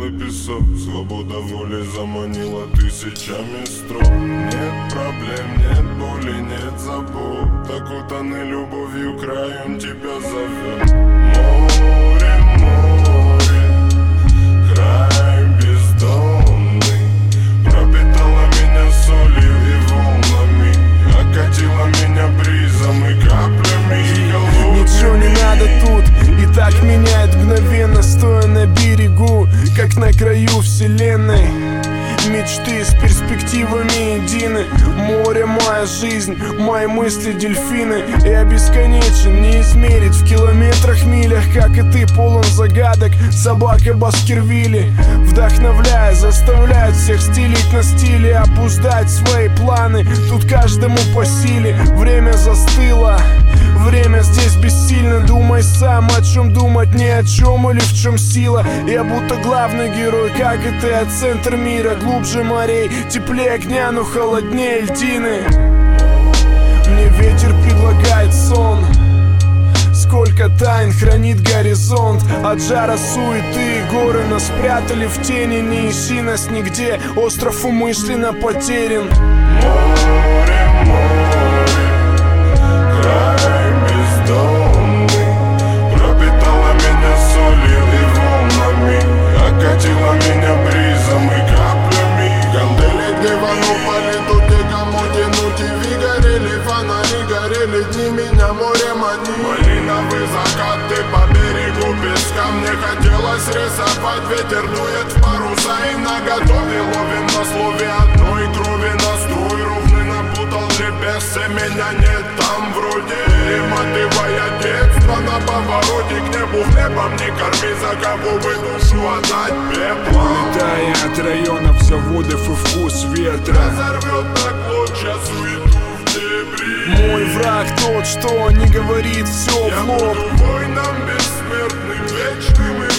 белый песок. Свобода воли заманила тысячами строк. Нет проблем, нет боли, нет забот. Окутанный любовью край, он тебя зовет. Море, море, край бездонный, пропитала меня солью и волнами, окатила меня бризом и каплями. Ничего не надо тут, и так меняет мгновенно, стоя на берегу, как на краю вселенной. Мечты с перспективами едины. Море — моя жизнь, мои мысли — дельфины. Я бесконечен, не измерить в километрах, милях. Как и ты, полон загадок, собака Баскервилли. Вдохновляя, заставляет всех стелить на стиле, опуздать свои планы. Тут каждому по силе. Время застыло, время здесь бессильно. Думай сам, о чем думать, ни о чем или в чем сила. Я будто главный герой, как и ты, а центр мира. Глубже морей, теплее огня, но холоднее льдины. Мне ветер предлагает сон. Сколько тайн хранит горизонт. От жара суеты горы нас спрятали в тени. Не ищи нас нигде, остров умышленно потерян. Море, море, край бездонный, пропитала меня солью и волнами, окатила меня бризом и каплями. Гантели диван упали, тут никому тянуть. И горели фонари, горели дни, меня море манит. Малиновый закат, ты по берегу песка. Мне хотелось рисовать, ветер дует в паруса. И наготове ловим на слове одной крови. Настрой ровный напутал лепес, и меня нет там вроде. Перематывая детство на повороте к небу, хлебом не корми, за кого бы душу отдать пеплом. Улетая от районов, заводов и вкус ветра, разорвет на клочья суету в дебри. Мой враг тот, что не говорит все в лоб. Я буду воином бессмертным, вечным и